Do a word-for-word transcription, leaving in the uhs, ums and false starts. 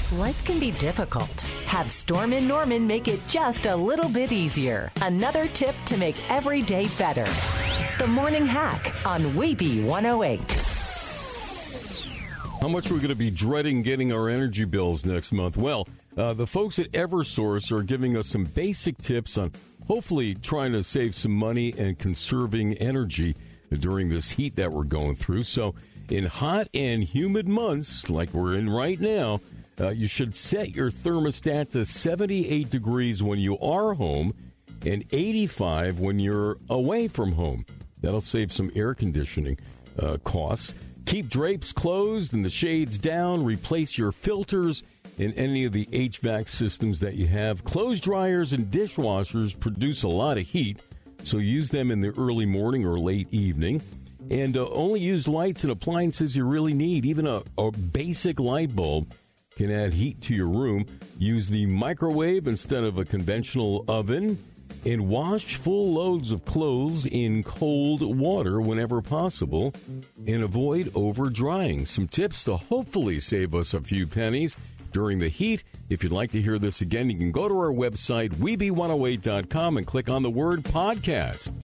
Life can be difficult. Have Storm and Norman make it just a little bit easier. Another tip to make every day better. The Morning Hack on Weeby one oh eight. How much are we going to be dreading getting our energy bills next month? Well, uh, the folks at Eversource are giving us some basic tips on hopefully trying to save some money and conserving energy during this heat that we're going through. So in hot and humid months like we're in right now, uh, you should set your thermostat to seventy-eight degrees when you are home and eighty-five when you're away from home. That'll save some air conditioning uh, costs. Keep drapes closed and the shades down. Replace your filters in any of the H V A C systems that you have. Clothes dryers and dishwashers produce a lot of heat, so use them in the early morning or late evening. And uh, only use lights and appliances you really need. Even a, a basic light bulb can add heat to your room. Use the microwave instead of a conventional oven. And wash full loads of clothes in cold water whenever possible. And avoid over drying. Some tips to hopefully save us a few pennies during the heat. If you'd like to hear this again, you can go to our website, weeby one oh eight dot com, and click on the word podcast.